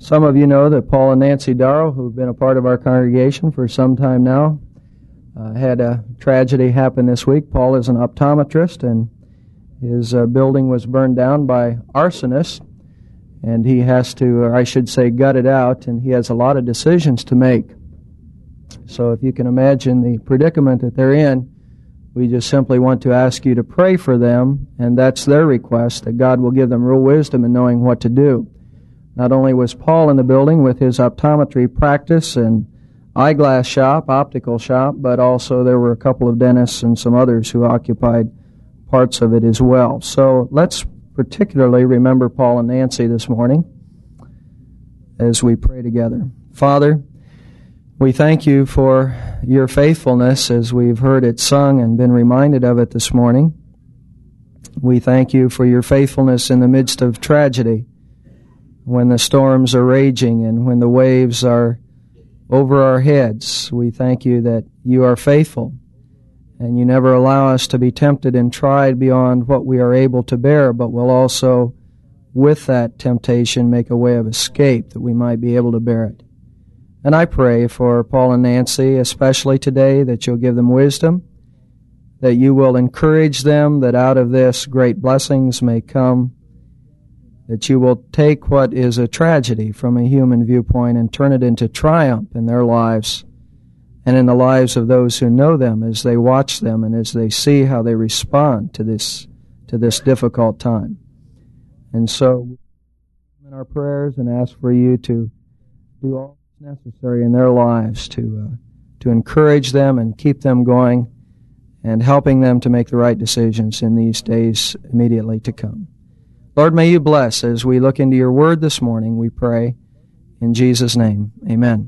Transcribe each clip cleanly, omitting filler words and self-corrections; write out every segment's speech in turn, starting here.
Some of you know that Paul and Nancy Darrow, who've been a part of our congregation for some time now, had a tragedy happen this week. Paul is an optometrist, and his building was burned down by arsonists, and he has to, or I should say, gut it out, and he has a lot of decisions to make. So if you can imagine the predicament that they're in, we just simply want to ask you to pray for them, and that's their request, that God will give them real wisdom in knowing what to do. Not only was Paul in the building with his optometry practice and eyeglass shop, optical shop, but also there were a couple of dentists and some others who occupied parts of it as well. So let's particularly remember Paul and Nancy this morning as we pray together. Father, we thank you for your faithfulness as we've heard it sung and been reminded of it this morning. We thank you for your faithfulness in the midst of tragedy, when the storms are raging and when the waves are over our heads. We thank you that you are faithful and you never allow us to be tempted and tried beyond what we are able to bear, but will also, with that temptation, make a way of escape that we might be able to bear it. And I pray for Paul and Nancy, especially today, that you'll give them wisdom, that you will encourage them, that out of this great blessings may come, that you will take what is a tragedy from a human viewpoint and turn it into triumph in their lives and in the lives of those who know them as they watch them and as they see how they respond to this difficult time. And so, in our prayers, and ask for you to do all necessary in their lives to encourage them and keep them going and helping them to make the right decisions in these days immediately to come. Lord, may you bless as we look into your word this morning, we pray. In Jesus' name, amen.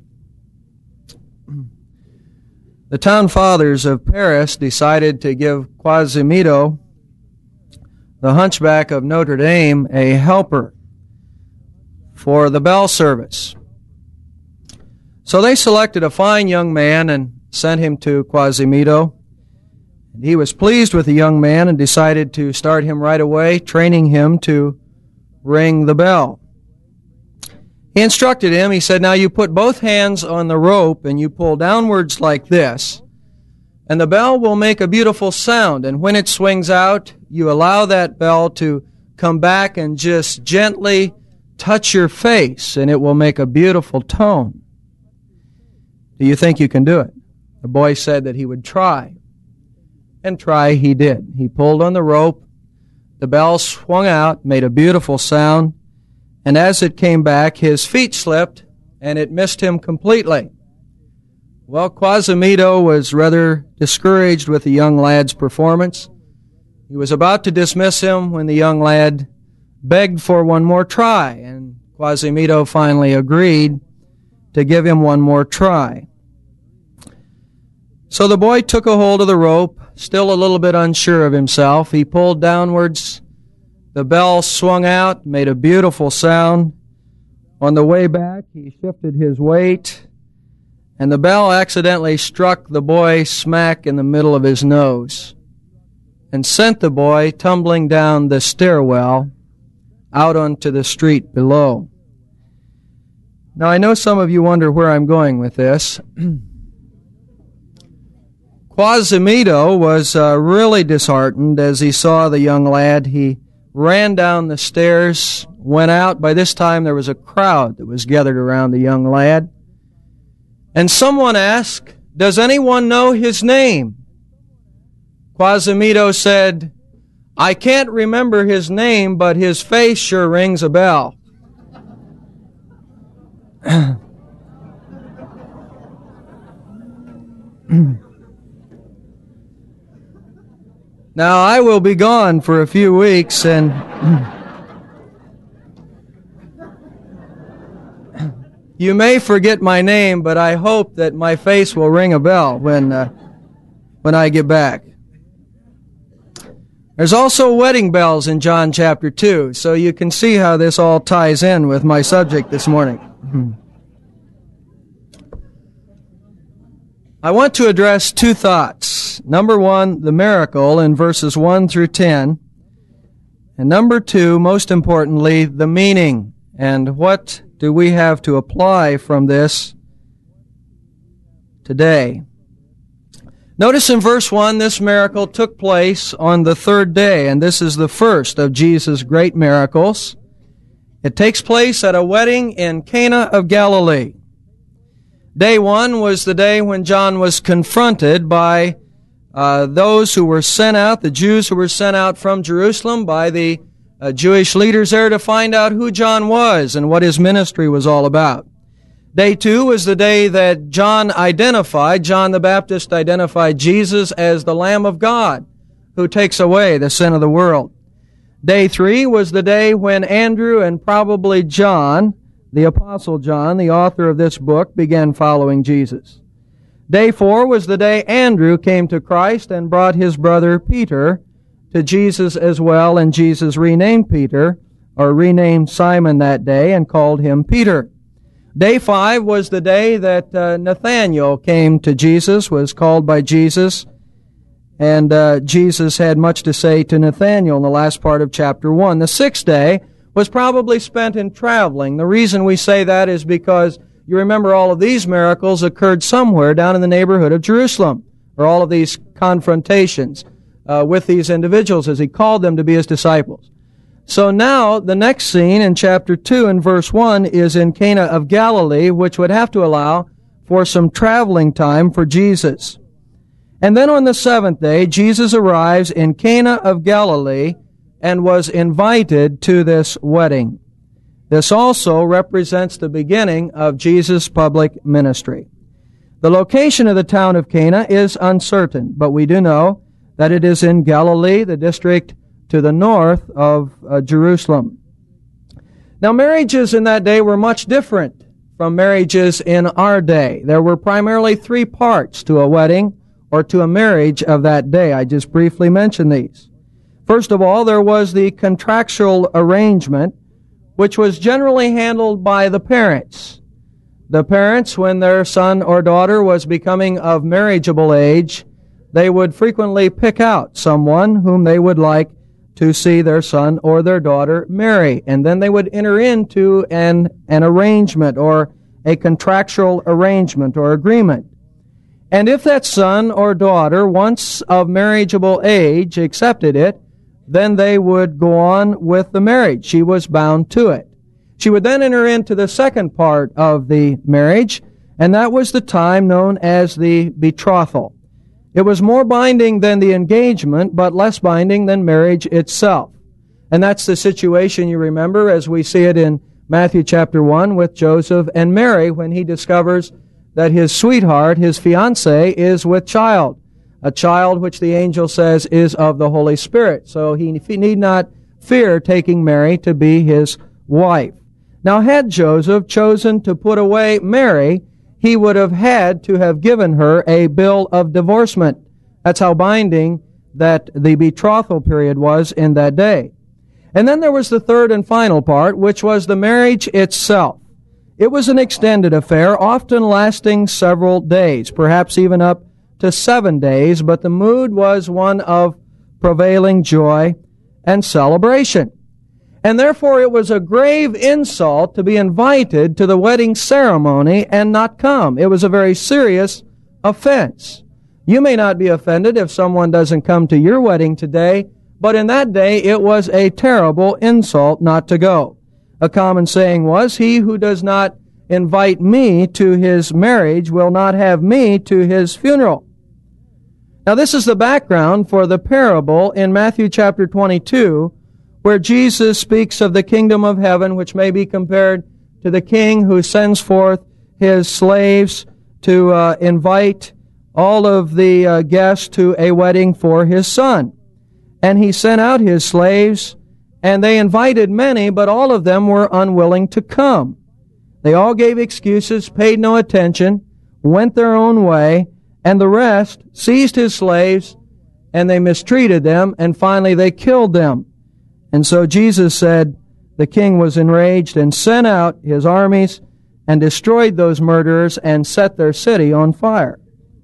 The town fathers of Paris decided to give Quasimodo, the hunchback of Notre Dame, a helper for the bell service. So they selected a fine young man and sent him to Quasimodo. He was pleased with the young man and decided to start him right away, training him to ring the bell. He instructed him, he said, now you put both hands on the rope and you pull downwards like this, and the bell will make a beautiful sound. And when it swings out, you allow that bell to come back and just gently touch your face, and it will make a beautiful tone. Do you think you can do it? The boy said that he would try. And try he did. He pulled on the rope, the bell swung out, made a beautiful sound, and as it came back, his feet slipped, and it missed him completely. Well, Quasimodo was rather discouraged with the young lad's performance. He was about to dismiss him when the young lad begged for one more try, and Quasimodo finally agreed to give him one more try. So the boy took a hold of the rope, still a little bit unsure of himself. He pulled downwards. The bell swung out, made a beautiful sound. On the way back, he shifted his weight, and the bell accidentally struck the boy smack in the middle of his nose and sent the boy tumbling down the stairwell out onto the street below. Now, I know some of you wonder where I'm going with this. Quasimodo was really disheartened as he saw the young lad. He ran down the stairs, went out. By this time, there was a crowd that was gathered around the young lad. And someone asked, does anyone know his name? Quasimodo said, I can't remember his name, but his face sure rings a bell. Now, I will be gone for a few weeks, and you may forget my name, but I hope that my face will ring a bell when I get back. There's also wedding bells in John chapter 2, so you can see how this all ties in with my subject this morning. I want to address two thoughts. Number one, the miracle in verses 1 through 10. And number two, most importantly, the meaning and what do we have to apply from this today? Notice in verse 1, this miracle took place on the third day, and this is the first of Jesus' great miracles. It takes place at a wedding in Cana of Galilee. Day 1 was the day when John was confronted by those who were sent out, the Jews who were sent out from Jerusalem by the Jewish leaders there to find out who John was and what his ministry was all about. Day 2 was the day that John the Baptist identified Jesus as the Lamb of God who takes away the sin of the world. Day 3 was the day when Andrew and probably John, the Apostle John, the author of this book, began following Jesus. Day 4 was the day Andrew came to Christ and brought his brother Peter to Jesus as well, and Jesus renamed Simon that day and called him Peter. Day 5 was the day that Nathanael came to Jesus, was called by Jesus, and Jesus had much to say to Nathanael in the last part of chapter 1. The 6th day was probably spent in traveling. The reason we say that is because you remember all of these miracles occurred somewhere down in the neighborhood of Jerusalem, or all of these confrontations with these individuals as he called them to be his disciples. So now the next scene in chapter 2 and verse 1 is in Cana of Galilee, which would have to allow for some traveling time for Jesus. And then on the 7th day, Jesus arrives in Cana of Galilee and was invited to this wedding. This also represents the beginning of Jesus' public ministry. The location of the town of Cana is uncertain, but we do know that it is in Galilee, the district to the north of Jerusalem. Now, marriages in that day were much different from marriages in our day. There were primarily 3 parts to a wedding or to a marriage of that day. I just briefly mentioned these. First of all, there was the contractual arrangement, which was generally handled by the parents. The parents, when their son or daughter was becoming of marriageable age, they would frequently pick out someone whom they would like to see their son or their daughter marry. And then they would enter into an arrangement or a contractual arrangement or agreement. And if that son or daughter, once of marriageable age, accepted it, then they would go on with the marriage. She was bound to it. She would then enter into the second part of the marriage, and that was the time known as the betrothal. It was more binding than the engagement, but less binding than marriage itself. And that's the situation, you remember, as we see it in Matthew chapter 1 with Joseph and Mary when he discovers that his sweetheart, his fiancée, is with child. A child which the angel says is of the Holy Spirit. So he need not fear taking Mary to be his wife. Now, had Joseph chosen to put away Mary, he would have had to have given her a bill of divorcement. That's how binding that the betrothal period was in that day. And then there was the third and final part, which was the marriage itself. It was an extended affair, often lasting several days, perhaps even up to 7 days, but the mood was one of prevailing joy and celebration. And therefore it was a grave insult to be invited to the wedding ceremony and not come. It was a very serious offense. You may not be offended if someone doesn't come to your wedding today, but in that day it was a terrible insult not to go. A common saying was, "He who does not invite me to his marriage will not have me to his funeral." Now this is the background for the parable in Matthew chapter 22, where Jesus speaks of the kingdom of heaven, which may be compared to the king who sends forth his slaves to invite all of the guests to a wedding for his son. And he sent out his slaves, and they invited many, but all of them were unwilling to come. They all gave excuses, paid no attention, went their own way, and the rest seized his slaves, and they mistreated them, and finally they killed them. And so Jesus said the king was enraged and sent out his armies and destroyed those murderers and set their city on fire.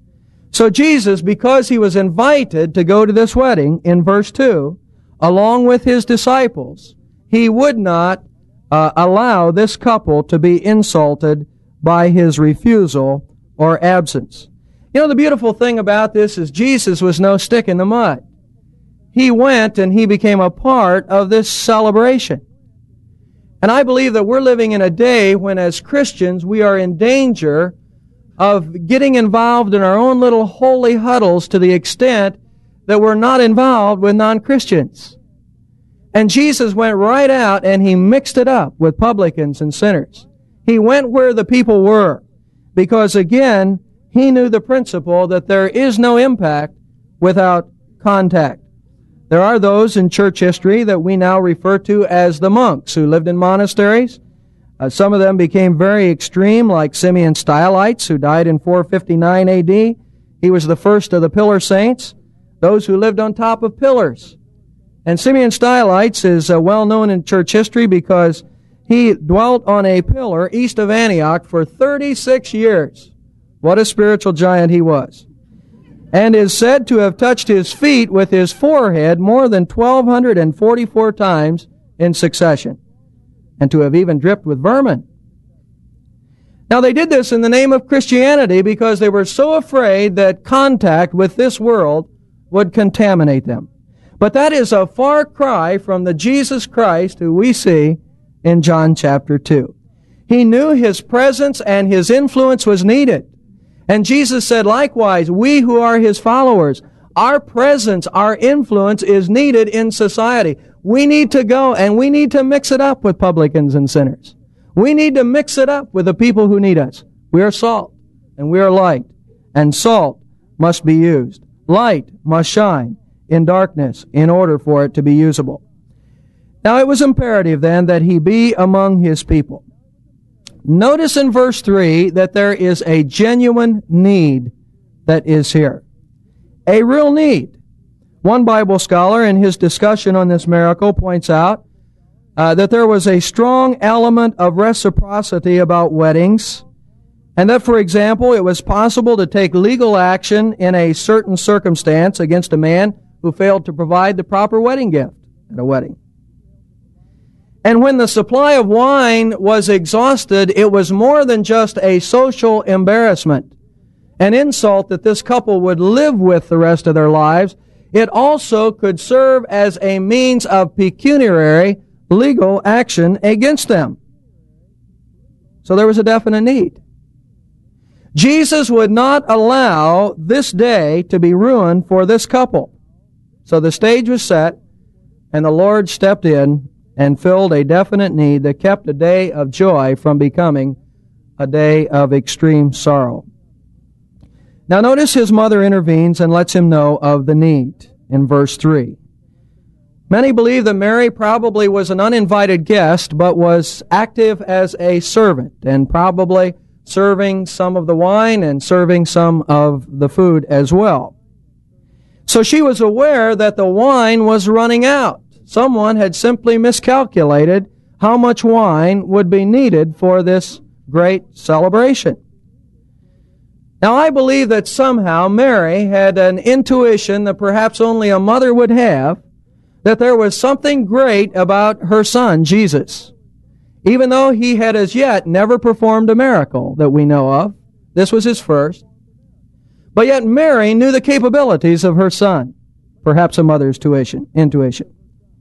So Jesus, because he was invited to go to this wedding in verse 2, along with his disciples, he would not allow this couple to be insulted by his refusal or absence. You know, the beautiful thing about this is Jesus was no stick in the mud. He went and he became a part of this celebration. And I believe that we're living in a day when, as Christians, we are in danger of getting involved in our own little holy huddles to the extent that we're not involved with non-Christians. And Jesus went right out and he mixed it up with publicans and sinners. He went where the people were because, again, he knew the principle that there is no impact without contact. There are those in church history that we now refer to as the monks who lived in monasteries. Some of them became very extreme, like Simeon Stylites, who died in 459 A.D. He was the first of the pillar saints, those who lived on top of pillars. And Simeon Stylites is well known in church history because he dwelt on a pillar east of Antioch for 36 years. What a spiritual giant he was. And is said to have touched his feet with his forehead more than 1,244 times in succession, and to have even dripped with vermin. Now, they did this in the name of Christianity because they were so afraid that contact with this world would contaminate them. But that is a far cry from the Jesus Christ who we see in John chapter 2. He knew his presence and his influence was needed. And Jesus said, likewise, we who are his followers, our presence, our influence is needed in society. We need to go and we need to mix it up with publicans and sinners. We need to mix it up with the people who need us. We are salt and we are light, and salt must be used. Light must shine in darkness in order for it to be usable. Now it was imperative then that he be among his people. Notice in verse 3 that there is a genuine need that is here. A real need. One Bible scholar in his discussion on this miracle points out that there was a strong element of reciprocity about weddings, and that, for example, it was possible to take legal action in a certain circumstance against a man who failed to provide the proper wedding gift at a wedding. And when the supply of wine was exhausted, it was more than just a social embarrassment, an insult that this couple would live with the rest of their lives. It also could serve as a means of pecuniary legal action against them. So there was a definite need. Jesus would not allow this day to be ruined for this couple. So the stage was set, and the Lord stepped in and filled a definite need that kept a day of joy from becoming a day of extreme sorrow. Now notice his mother intervenes and lets him know of the need in verse 3. Many believe that Mary probably was an uninvited guest, but was active as a servant, and probably serving some of the wine and serving some of the food as well. So she was aware that the wine was running out. Someone had simply miscalculated how much wine would be needed for this great celebration. Now, I believe that somehow Mary had an intuition that perhaps only a mother would have, that there was something great about her son, Jesus. Even though he had as yet never performed a miracle that we know of. This was his first. But yet Mary knew the capabilities of her son. Perhaps a mother's intuition.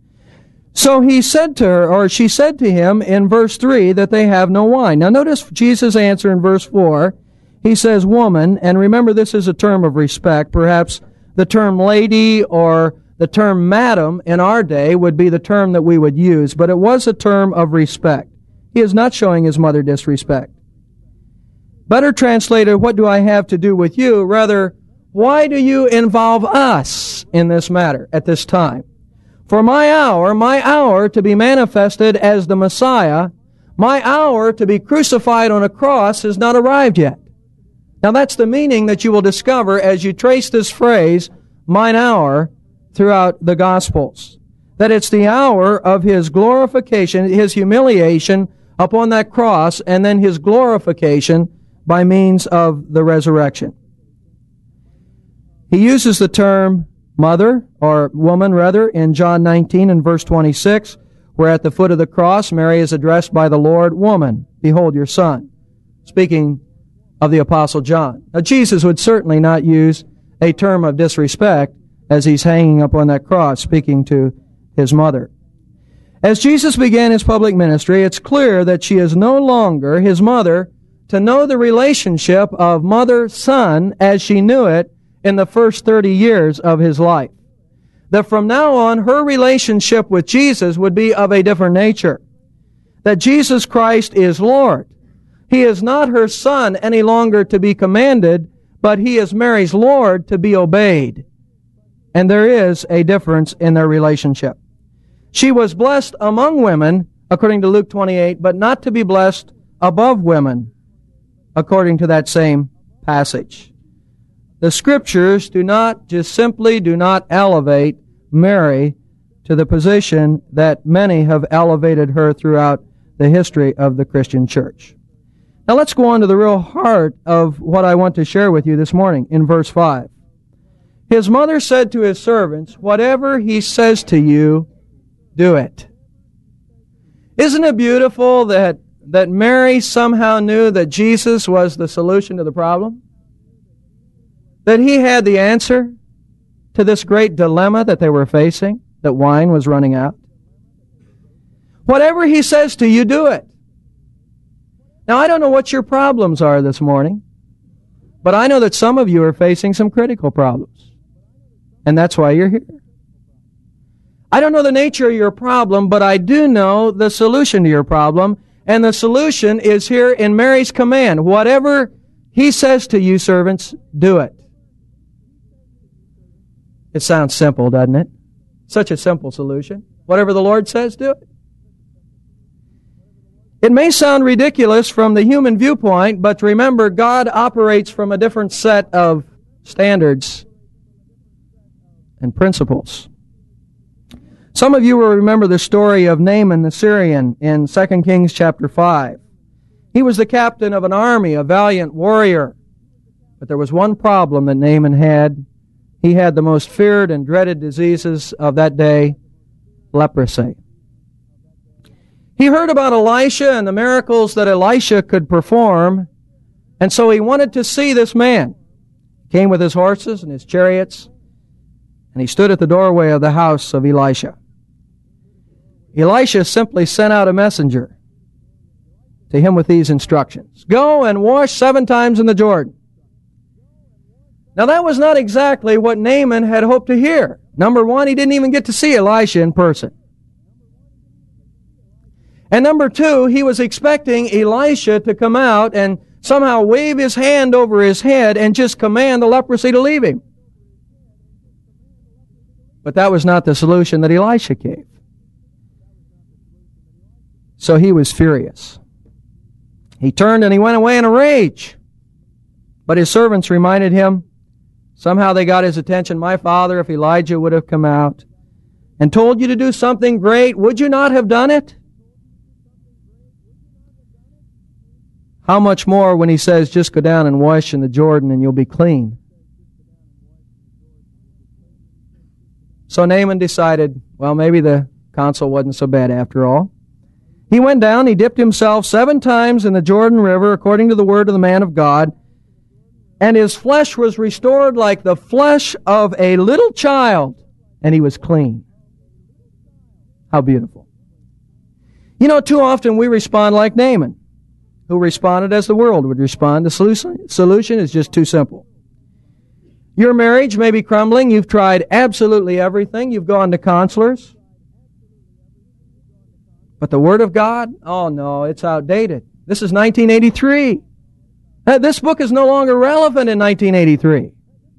So he said to her, or she said to him in verse 3 that they have no wine. Now notice Jesus' answer in verse 4. He says, woman, and remember this is a term of respect. Perhaps the term lady or the term madam in our day would be the term that we would use, but it was a term of respect. He is not showing his mother disrespect. Better translated, what do I have to do with you? Rather, why do you involve us in this matter at this time? For my hour to be manifested as the Messiah, my hour to be crucified on a cross has not arrived yet. Now that's the meaning that you will discover as you trace this phrase, mine hour, throughout the Gospels. That it's the hour of his glorification, his humiliation upon that cross, and then his glorification by means of the resurrection. He uses the term mother, or woman rather, in John 19 and verse 26, where at the foot of the cross Mary is addressed by the Lord, "Woman, behold your son," speaking of the Apostle John. Now, Jesus would certainly not use a term of disrespect as he's hanging up on that cross, speaking to his mother. As Jesus began his public ministry, it's clear that she is no longer his mother to know the relationship of mother-son as she knew it in the first 30 years of his life. That from now on, her relationship with Jesus would be of a different nature. That Jesus Christ is Lord. He is not her son any longer to be commanded, but he is Mary's Lord to be obeyed. And there is a difference in their relationship. She was blessed among women, according to Luke 28, but not to be blessed above women, according to that same passage. The Scriptures do not elevate Mary to the position that many have elevated her throughout the history of the Christian church. Now let's go on to the real heart of what I want to share with you this morning in verse 5. His mother said to his servants, "Whatever he says to you, do it." Isn't it beautiful that Mary somehow knew that Jesus was the solution to the problem? That he had the answer to this great dilemma that they were facing, that wine was running out? Whatever he says to you, do it. Now, I don't know what your problems are this morning, but I know that some of you are facing some critical problems, and that's why you're here. I don't know the nature of your problem, but I do know the solution to your problem, and the solution is here in Mary's command. Whatever he says to you, servants, do it. It sounds simple, doesn't it? Such a simple solution. Whatever the Lord says, do it. It may sound ridiculous from the human viewpoint, but remember, God operates from a different set of standards and principles. Some of you will remember the story of Naaman the Syrian in 2 Kings chapter 5. He was the captain of an army, a valiant warrior. But there was one problem that Naaman had. He had the most feared and dreaded diseases of that day, leprosy. He heard about Elisha and the miracles that Elisha could perform, and so he wanted to see this man. He came with his horses and his chariots, and he stood at the doorway of the house of Elisha. Elisha simply sent out a messenger to him with these instructions: "Go and wash 7 times in the Jordan." Now that was not exactly what Naaman had hoped to hear. Number one, he didn't even get to see Elisha in person. And number two, he was expecting Elisha to come out and somehow wave his hand over his head and just command the leprosy to leave him. But that was not the solution that Elisha gave. So he was furious. He turned and he went away in a rage. But his servants reminded him, somehow they got his attention. "My father, if Elijah would have come out and told you to do something great, would you not have done it?" How much more when he says, "Just go down and wash in the Jordan and you'll be clean." So Naaman decided, well, maybe the counsel wasn't so bad after all. He went down, he dipped himself 7 times in the Jordan River according to the word of the man of God, and his flesh was restored like the flesh of a little child, and he was clean. How beautiful. You know, too often we respond like Naaman, who responded as the world would respond. The solution is just too simple. Your marriage may be crumbling. You've tried absolutely everything. You've gone to counselors. But the Word of God? Oh no, it's outdated. This is 1983. This book is no longer relevant in 1983.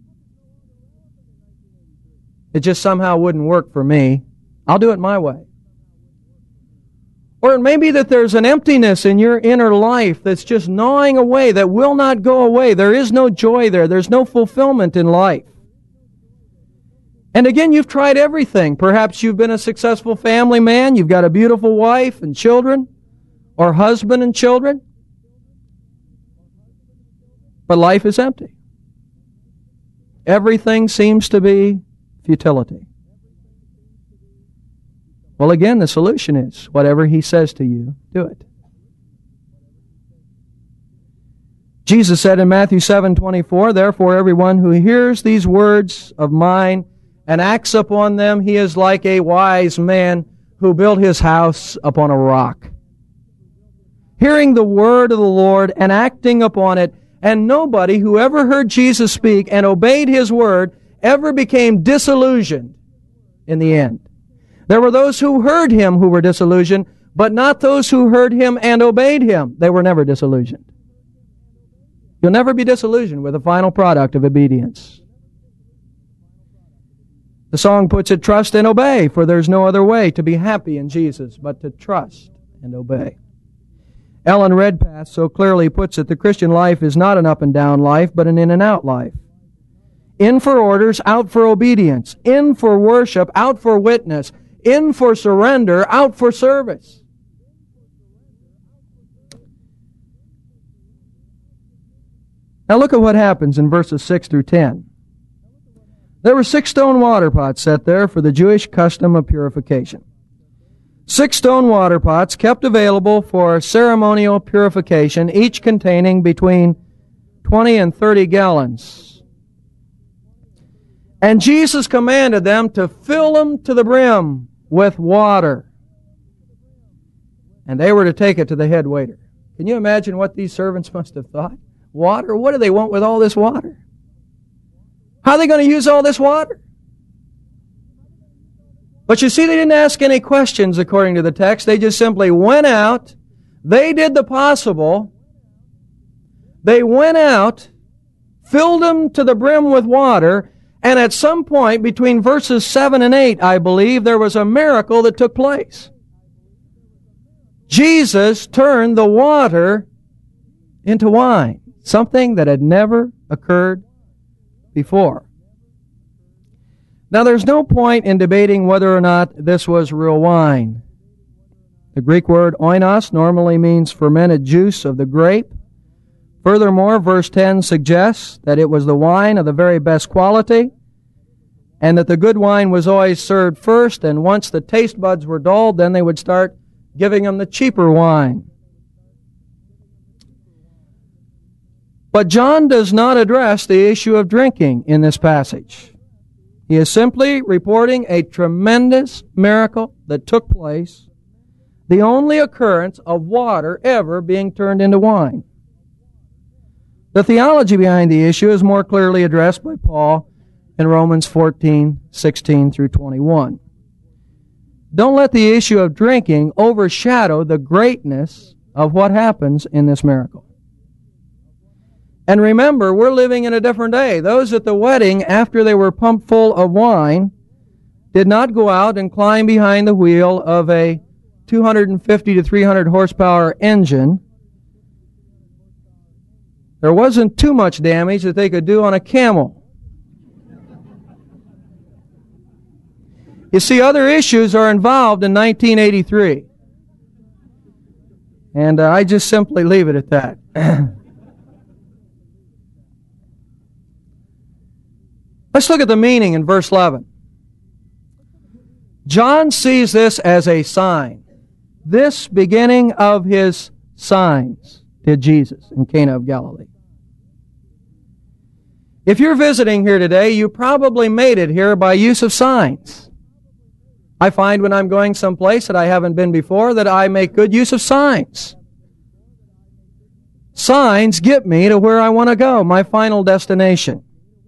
It just somehow wouldn't work for me. I'll do it my way. Or it may be that there's an emptiness in your inner life that's just gnawing away, that will not go away. There is no joy there. There's no fulfillment in life. And again, you've tried everything. Perhaps you've been a successful family man. You've got a beautiful wife and children, or husband and children. But life is empty. Everything seems to be futility. Well, again, the solution is whatever He says to you, do it. Jesus said in Matthew 7:24, "Therefore everyone who hears these words of mine and acts upon them, he is like a wise man who built his house upon a rock." Hearing the word of the Lord and acting upon it, and nobody who ever heard Jesus speak and obeyed His word ever became disillusioned in the end. There were those who heard Him who were disillusioned, but not those who heard Him and obeyed Him. They were never disillusioned. You'll never be disillusioned with the final product of obedience. The song puts it, "Trust and obey, for there's no other way to be happy in Jesus but to trust and obey." Ellen Redpath so clearly puts it, the Christian life is not an up and down life, but an in and out life. In for orders, out for obedience. In for worship, out for witness. In for surrender, out for service. Now look at what happens in verses 6 through 10. There were 6 stone water pots set there for the Jewish custom of purification. 6 stone water pots kept available for ceremonial purification, each containing between 20 and 30 gallons. And Jesus commanded them to fill them to the brim with water. And they were to take it to the head waiter. Can you imagine what these servants must have thought? Water? What do they want with all this water? How are they going to use all this water? But you see, they didn't ask any questions according to the text. They just simply went out. They did the possible. They went out, filled them to the brim with water, and at some point between verses 7 and 8, I believe, there was a miracle that took place. Jesus turned the water into wine, something that had never occurred before. Now, there's no point in debating whether or not this was real wine. The Greek word oinos normally means fermented juice of the grape. Furthermore, verse 10 suggests that it was the wine of the very best quality, and that the good wine was always served first, and once the taste buds were dulled, then they would start giving them the cheaper wine. But John does not address the issue of drinking in this passage. He is simply reporting a tremendous miracle that took place, the only occurrence of water ever being turned into wine. The theology behind the issue is more clearly addressed by Paul in Romans 14:16 through 21. Don't let the issue of drinking overshadow the greatness of what happens in this miracle. And remember, we're living in a different day. Those at the wedding, after they were pumped full of wine, did not go out and climb behind the wheel of a 250 to 300 horsepower engine. There wasn't too much damage that they could do on a camel. You see, other issues are involved in 1983. And I just simply leave it at that. Let's look at the meaning in verse 11. John sees this as a sign. This beginning of his signs did Jesus in Cana of Galilee. If you're visiting here today, you probably made it here by use of signs. I find when I'm going someplace that I haven't been before that I make good use of signs. Signs get me to where I want to go, my final destination.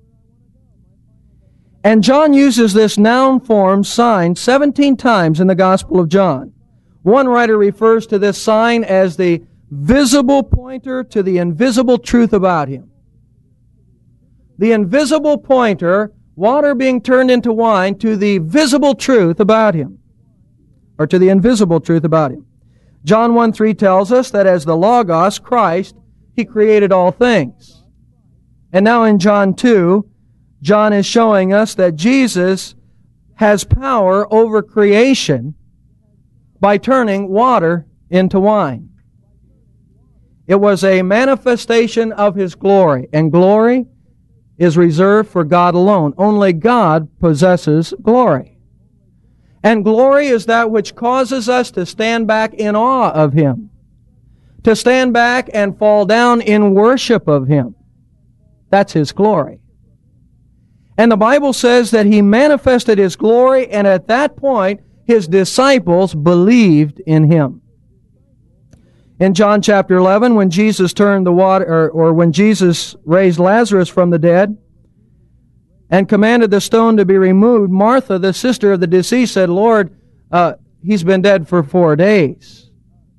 And John uses this noun form, sign, 17 times in the Gospel of John. One writer refers to this sign as the visible pointer to the invisible truth about him. The invisible pointer, water being turned into wine, to the visible truth about him, or to the invisible truth about him. John 1:3 tells us that as the Logos, Christ, He created all things. And now in John 2, John is showing us that Jesus has power over creation by turning water into wine. It was a manifestation of His glory, and glory is reserved for God alone. Only God possesses glory. And glory is that which causes us to stand back in awe of Him, to stand back and fall down in worship of Him. That's His glory. And the Bible says that He manifested His glory, and at that point, His disciples believed in Him. In John chapter 11, when Jesus turned the water, or when Jesus raised Lazarus from the dead and commanded the stone to be removed, Martha, the sister of the deceased, said, Lord, he's been dead for 4 days.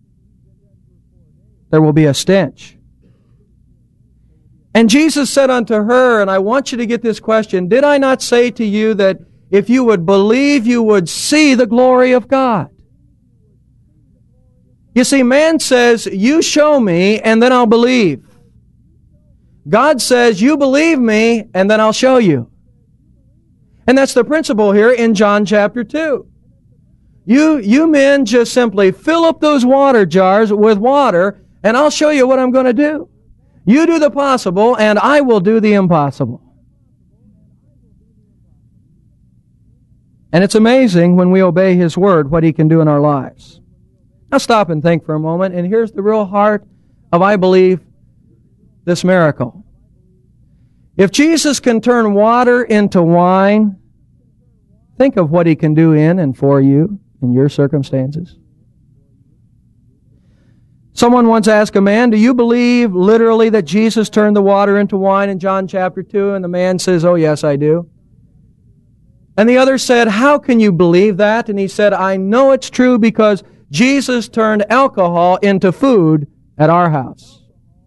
There will be a stench. And Jesus said unto her, and I want you to get this question, did I not say to you that if you would believe, you would see the glory of God? You see, man says, you show me, and then I'll believe. God says, you believe me, and then I'll show you. And that's the principle here in John chapter 2. You men just simply fill up those water jars with water, and I'll show you what I'm going to do. You do the possible, and I will do the impossible. And it's amazing when we obey His Word what He can do in our lives. Now stop and think for a moment, and here's the real heart of, I believe, this miracle. If Jesus can turn water into wine, think of what He can do in and for you in your circumstances. Someone once asked a man, do you believe literally that Jesus turned the water into wine in John chapter 2? And the man says, oh yes, I do. And the other said, how can you believe that? And he said, I know it's true because Jesus turned alcohol into food at our house.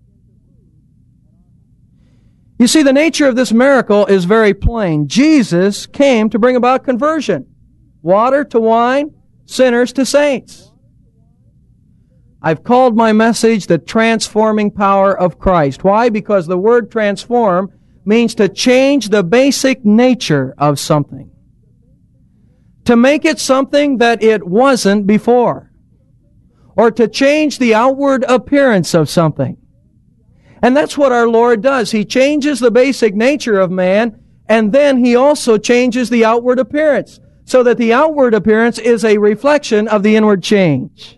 You see, the nature of this miracle is very plain. Jesus came to bring about conversion. Water to wine, sinners to saints. I've called my message the transforming power of Christ. Why? Because the word transform means to change the basic nature of something. To make it something that it wasn't before. Or to change the outward appearance of something. And that's what our Lord does. He changes the basic nature of man, and then He also changes the outward appearance, so that the outward appearance is a reflection of the inward change.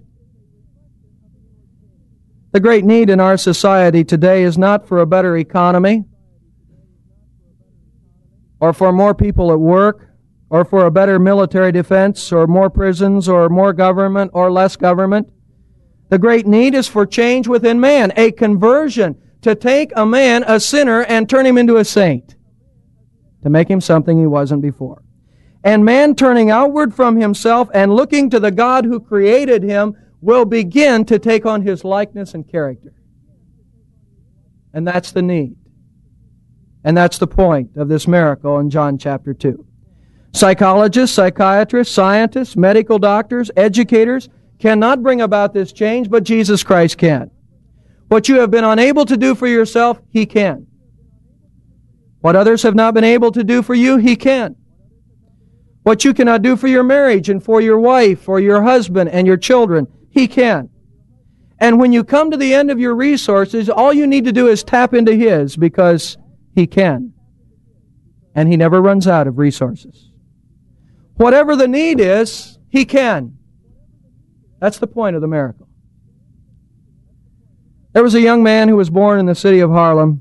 The great need in our society today is not for a better economy, or for more people at work, or for a better military defense, or more prisons, or more government, or less government. The great need is for change within man, a conversion, to take a man, a sinner, and turn him into a saint, to make him something he wasn't before. And man turning outward from himself and looking to the God who created him will begin to take on His likeness and character. And that's the need. And that's the point of this miracle in John chapter 2. Psychologists, psychiatrists, scientists, medical doctors, educators cannot bring about this change, but Jesus Christ can. What you have been unable to do for yourself, He can. What others have not been able to do for you, He can. What you cannot do for your marriage and for your wife or your husband and your children, He can. And when you come to the end of your resources, all you need to do is tap into His, because He can. And He never runs out of resources. Whatever the need is, He can. That's the point of the miracle. There was a young man who was born in the city of Harlem.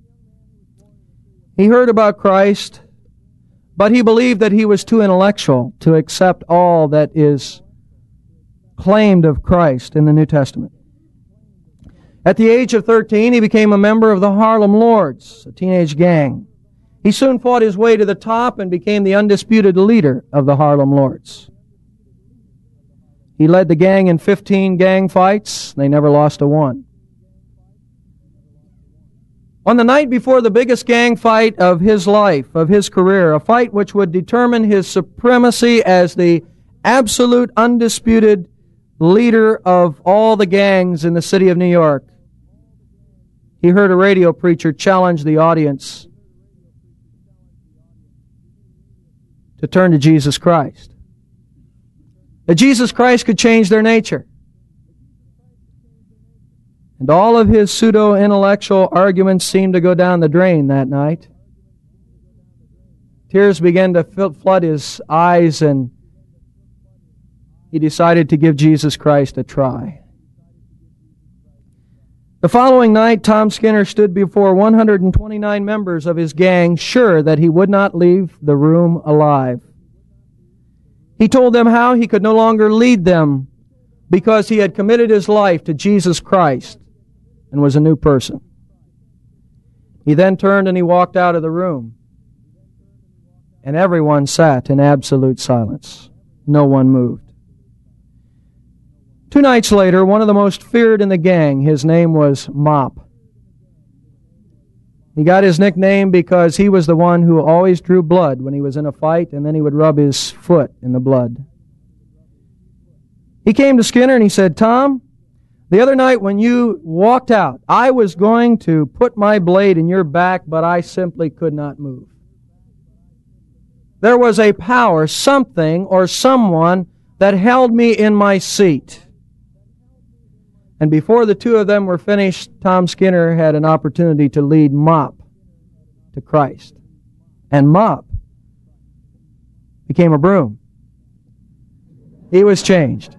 He heard about Christ, but he believed that he was too intellectual to accept all that is claimed of Christ in the New Testament. At the age of 13, he became a member of the Harlem Lords, a teenage gang. He soon fought his way to the top and became the undisputed leader of the Harlem Lords. He led the gang in 15 gang fights. They never lost a one. On the night before the biggest gang fight of his life, of his career, a fight which would determine his supremacy as the absolute undisputed leader of all the gangs in the city of New York, he heard a radio preacher challenge the audience to turn to Jesus Christ. That Jesus Christ could change their nature. And all of his pseudo-intellectual arguments seemed to go down the drain that night. Tears began to flood his eyes, and he decided to give Jesus Christ a try. The following night, Tom Skinner stood before 129 members of his gang, sure that he would not leave the room alive. He told them how he could no longer lead them because he had committed his life to Jesus Christ and was a new person. He then turned and he walked out of the room. And everyone sat in absolute silence. No one moved. 2 nights later, one of the most feared in the gang, his name was Mop. He got his nickname because he was the one who always drew blood when he was in a fight, and then he would rub his foot in the blood. He came to Skinner and he said, "Tom, the other night when you walked out, I was going to put my blade in your back, but I simply could not move. There was a power, something or someone that held me in my seat." And before the two of them were finished, Tom Skinner had an opportunity to lead Mop to Christ. And Mop became a broom. He was changed.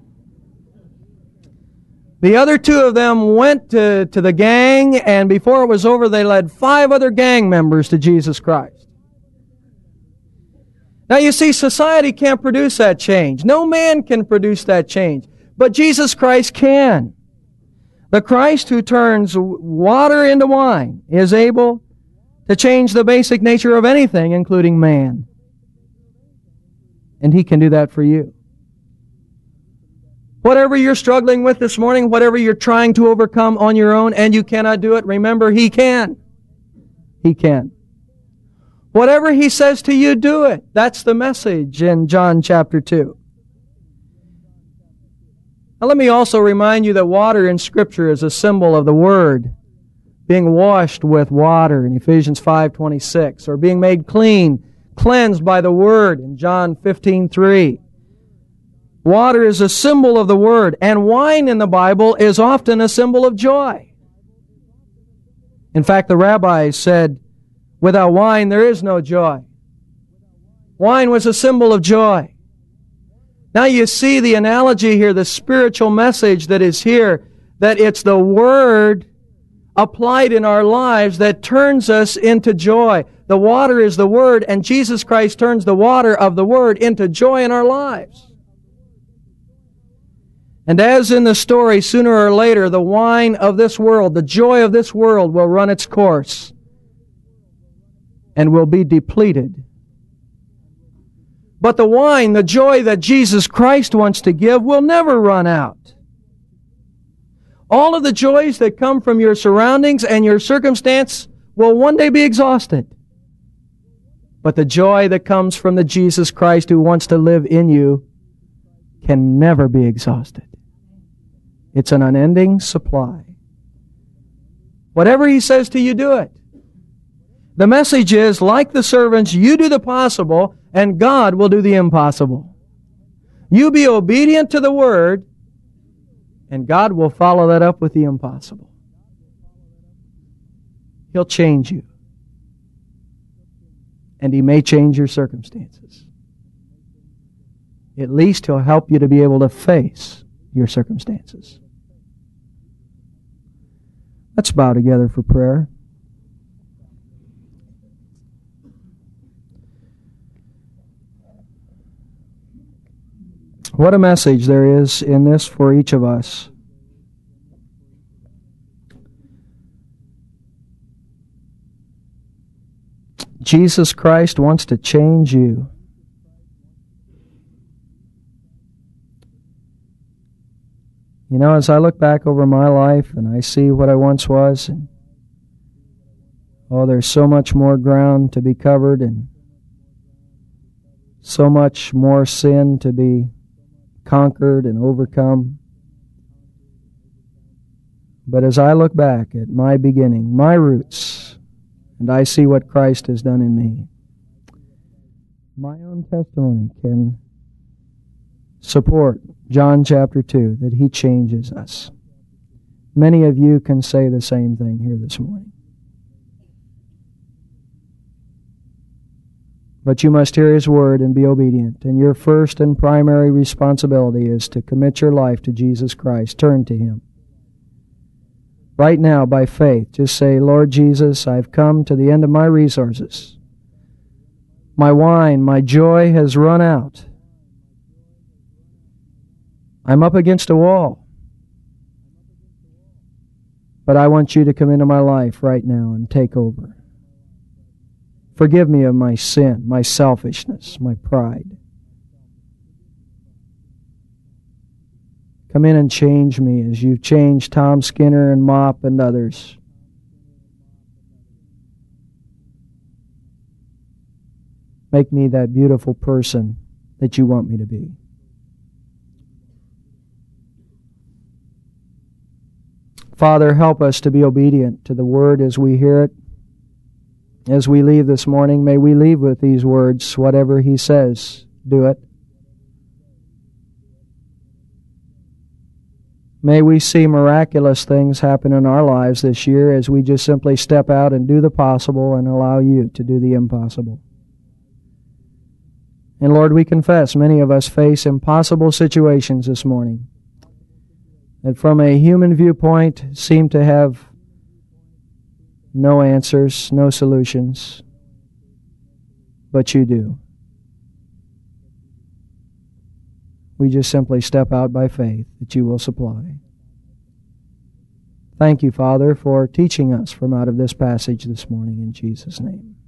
The other two of them went to the gang, and before it was over, they led 5 other gang members to Jesus Christ. Now you see, society can't produce that change. No man can produce that change. But Jesus Christ can. The Christ who turns water into wine is able to change the basic nature of anything, including man. And He can do that for you. Whatever you're struggling with this morning, whatever you're trying to overcome on your own and you cannot do it, remember He can. He can. Whatever He says to you, do it. That's the message in John chapter 2. Now let me also remind you that water in Scripture is a symbol of the Word, being washed with water in Ephesians 5:26, or being made clean, cleansed by the Word in John 15:3. Water is a symbol of the Word, and wine in the Bible is often a symbol of joy. In fact, the rabbis said, without wine there is no joy. Wine was a symbol of joy. Now you see the analogy here, the spiritual message that is here, that it's the Word applied in our lives that turns us into joy. The water is the Word, and Jesus Christ turns the water of the Word into joy in our lives. And as in the story, sooner or later, the wine of this world, the joy of this world will run its course and will be depleted. But the wine, the joy that Jesus Christ wants to give, will never run out. All of the joys that come from your surroundings and your circumstance will one day be exhausted. But the joy that comes from the Jesus Christ who wants to live in you can never be exhausted. It's an unending supply. Whatever He says to you, do it. The message is, like the servants, you do the possible, and God will do the impossible. You be obedient to the Word, and God will follow that up with the impossible. He'll change you. And He may change your circumstances. At least He'll help you to be able to face your circumstances. Let's bow together for prayer. What a message there is in this for each of us. Jesus Christ wants to change you. You know, as I look back over my life and I see what I once was, and there's so much more ground to be covered and so much more sin to be conquered and overcome. But as I look back at my beginning, my roots, and I see what Christ has done in me, my own testimony can support John chapter 2, that He changes us. Many of you can say the same thing here this morning. But you must hear His word and be obedient. And your first and primary responsibility is to commit your life to Jesus Christ. Turn to Him. Right now, by faith, just say, Lord Jesus, I've come to the end of my resources. My wine, my joy has run out. I'm up against a wall. But I want you to come into my life right now and take over. Forgive me of my sin, my selfishness, my pride. Come in and change me as you've changed Tom Skinner and Mop and others. Make me that beautiful person that you want me to be. Father, help us to be obedient to the Word as we hear it. As we leave this morning, may we leave with these words, whatever He says, do it. May we see miraculous things happen in our lives this year as we just simply step out and do the possible and allow You to do the impossible. And Lord, we confess many of us face impossible situations this morning that from a human viewpoint seem to have no answers, no solutions, but You do. We just simply step out by faith that You will supply. Thank You, Father, for teaching us from out of this passage this morning in Jesus' name.